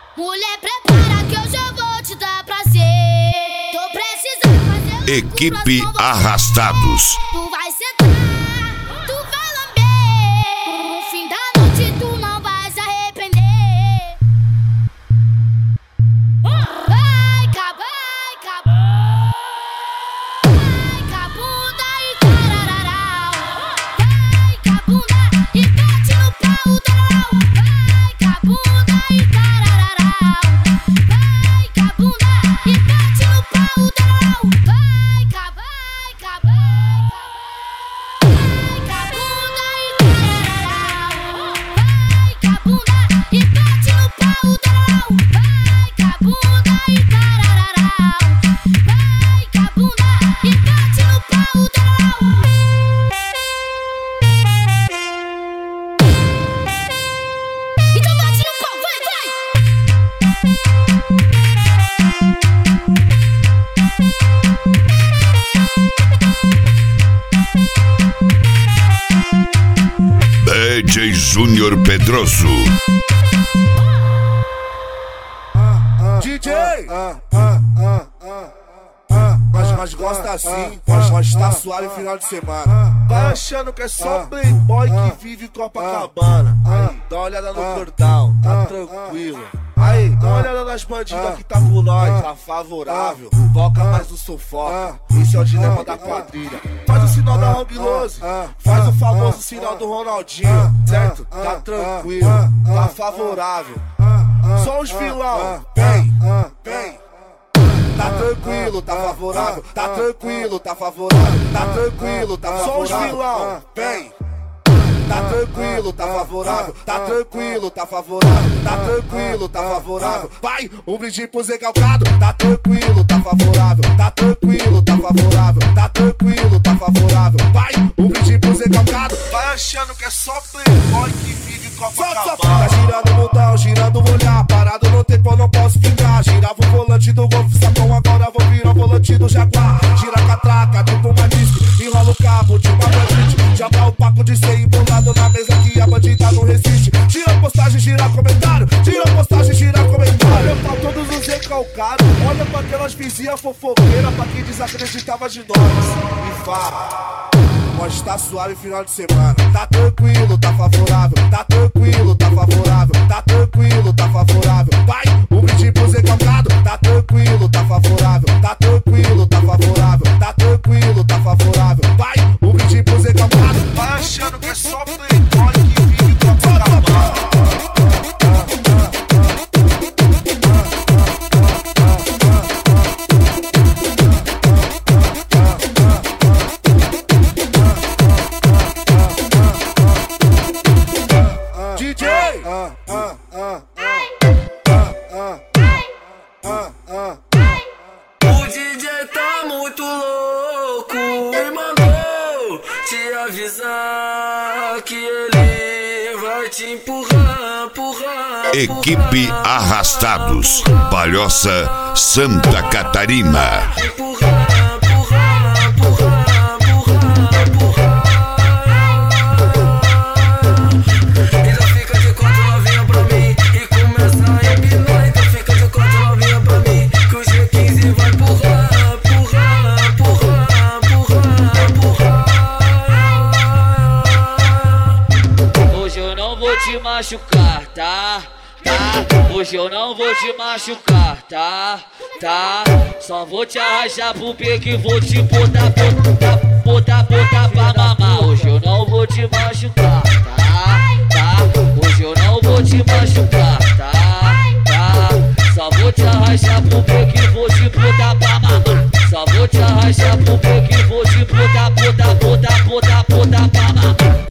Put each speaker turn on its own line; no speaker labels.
Mulher, prepara que hoje eu vou te dar prazer. Tô precisando fazer loucura,
Equipe
senão vou
Arrastados.
Tu vai sentar, tu vai lamber. No fim da noite tu não vai se arrepender. Vai, cabunda. Vai, cabunda e tarararau. Vai, cabunda e bate no pau, tararau. Vai, cabunda e tarararau. Vai, cabunda e bate no pau, tararau. Vai, cabunda e tarararau. Vai, cabunda e bate no pau, tararau. Vai, cabunda e tarararau. Vai, cabunda e bate no pau, tararau. Então bate no pau, vai, vai!
DJ Júnior Pedroso.
DJ! Mas gosta assim, mas tá suave final de semana. Vai achando que é só playboy que vive em Copacabana. Aí, dá uma olhada no cordão, tá tranquilo. Aí, dá uma olhada nas bandidas que tá por nós, tá favorável. Foca mais no sufoca, esse é o dilema da quadrilha. Faz o sinal da Hang Lose, faz o famoso sinal do Ronaldinho, certo? Tá tranquilo, tá favorável. Só os vilão, vem, vem. Tá tranquilo, tá favorável. Tá tranquilo, tá favorável. Tá tranquilo, tá favorável. Só os vilão, vem. Tá tranquilo, tá favorável. Tá tranquilo, tá favorável. Tá tranquilo, tá favorável. Vai, um brinde pro Zé Calcado. Tá tranquilo, tá favorável. Tá tranquilo, tá favorável. Tá tranquilo, tá favorável. Vai, um brinde pro Zé Calcado. Vai achando que é só playboy que vive em Copacabana. Tá girando o mundão, girando o olhar. Parado no tempo, eu não posso ficar. Girava o volante do Golf Sapão, agora vou virar o volante do Jaguar. Gira a catraca, tipo uma disque. Enrola o cabo de uma bandite. Já dá o paco de ser embolado na mesa que a bandida não resiste. Tira postagem, gira comentário. Tira postagem, gira comentário. Olha pra todos os recalcados. Olha pra aquelas vizinhas fofoqueiras. Pra quem desacreditava de nós. E fala, pode estar suave final de semana. Tá tranquilo, tá favorável. Tá tranquilo, tá favorável. Tá tranquilo, tá favorável. Vai, um brinde pro Zé Calcado. Tá tranquilo, tá favorável. Tá tranquilo, tá favorável. Tá tranquilo, tá favorável. Vai, um brinde pro Zé Calcado. Vai achando que é só playboy que vive com a Copacabana.
O DJ tá muito louco e mandou te avisar que ele vai te empurrar, empurrar.
Equipe Arrastados. Palhoça, Santa Catarina.
Empurrar, empurrar, empurrar, empurrar, empurrar. Então fica de quatro novinha pra mim e começa a empinar. Então fica de quatro novinha pra mim que o G15 vai empurrar, empurrar, empurrar, empurrar, empurrar. Hoje eu não vou te machucar, tá? Hoje eu não vou te machucar, tá? Só vou te arrastar pro peito e vou te botar pra mamar. Hoje eu não vou te machucar, tá? Hoje eu não vou te machucar, tá? Só vou te arrastar pro peito e vou te botar pra mamar. Só vou te arrastar pro peito e